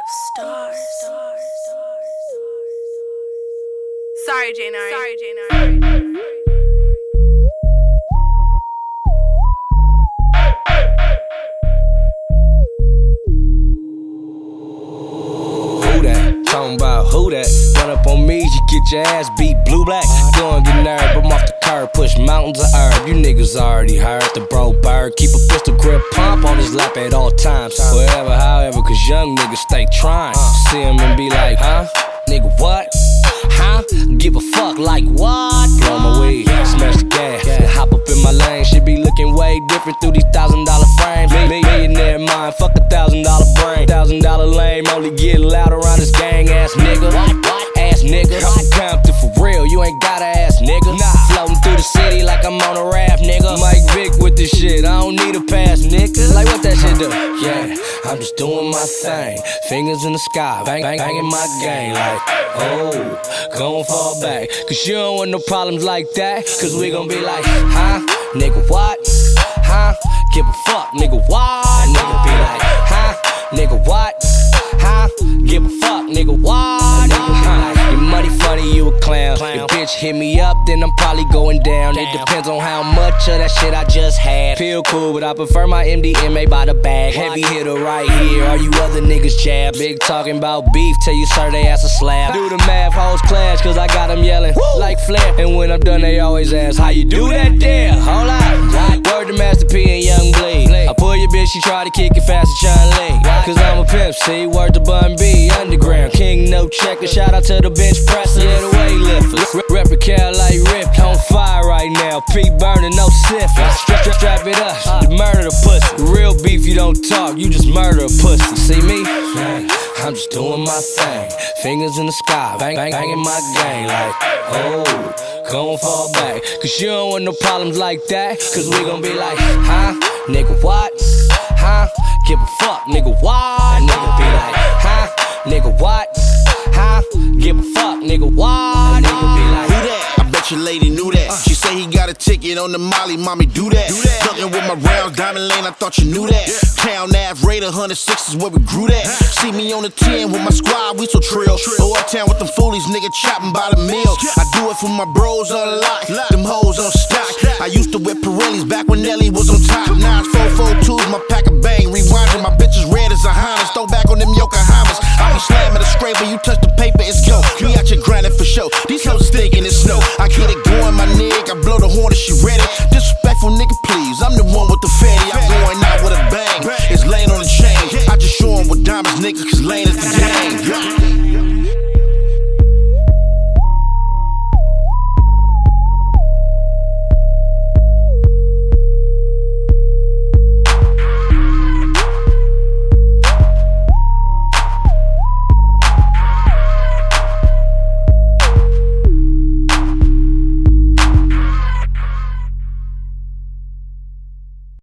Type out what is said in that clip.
Stars. Sorry, Janari. Talking about who that? Run up on me, you get your ass beat blue black. Going get nerve, I'm off the curb, push mountains of herb. You niggas already heard the bro bird. Keep a pistol grip pump on his lap at all times. Forever, however, cause young niggas stay trying. See him and be like, huh? Nigga, what? Huh? Give a fuck like what? Blow my weed, smash the gas, and hop up in my lane. Should be looking way different through these $1,000 frames. Millionaire mind, fuck $1,000 brain. $1,000 lame, only get loud around this gang ass nigga. Ass nigga, I'm Compton for real, you ain't gotta ask nigga. Floating through the city like I'm on a raft, nigga. Mike Vick with this shit, I don't need a pass, nigga. Like what that shit do? Yeah, I'm just doing my thing. Fingers in the sky, banging my gang like, oh, gon' fall back. Cause you don't want no problems like that. Cause we gon' be like, huh? Nigga, what? Huh? Give a fuck, nigga, what? Nigga be like, huh? Nigga, what? Huh? Give a fuck, nigga, what? Nigga be like, you money funny, you a clown. If bitch hit me up, then I'm probably going down. It depends on how much of that shit I just had. Feel cool, but I prefer my MDMA by the bag. Heavy hitter right here, all you other nggos jab. Big talking about beef, tell you sir they ass a slab. Do the math, hoes clash, cause I got them yelling like Flair. And when I'm done, they always ask, how you do that there? Hold up, word to Master P and Young Bleed. I pull your bitch, she try to kick it fast as Chun Li. Cause I'm a pimp, see, word to Bun B, underground. King no checker, shout out to the bench presser, yeah, the weightlifters. Rep a cow like Rip, on fire right now. P burning, no syphilis. Strap it up, the murder the pussy. Real beef, you don't talk, you just murder a pussy. See me? I'm just doing my thing. Fingers in the sky, banging my gang like, oh, gon' fall back. Cause you don't want no problems like that. Cause we gon' be like, huh? Nigga, what? Huh? Give a fuck, nigga, what? Nigga be like, huh? Nigga, what? Huh? Give a fuck, nigga, what? Nigga be like, who that? I bet your lady knew that. She say he got a ticket on the Molly, mommy, do that. Fucking with my round diamond lane, I thought you knew that. Town Ave Raider 106 is where we grew that. See me on the 10 with my squad, we so trill. Go uptown with them foolies, nigga, chopping by the meal. I do it for my bros on lock, them hoes on stock. I used to whip Pirellis back when Nelly was on top. Now it's 442s, my pack of bang. Rewinding, my bitches red as a Honda. Throw back on them Yokohamas. I be slamming the scrape when you touch the paper, it's go. We out here grinding for show. These hoes is thinking it's snow. I get it going, my nigga. I blow the horn and she ready. Disrespectful nigga, please. I'm the one with the fatty. I'm going out with a bang. It's laying on the chain. I just show 'em with diamonds, nigga, cause lane is the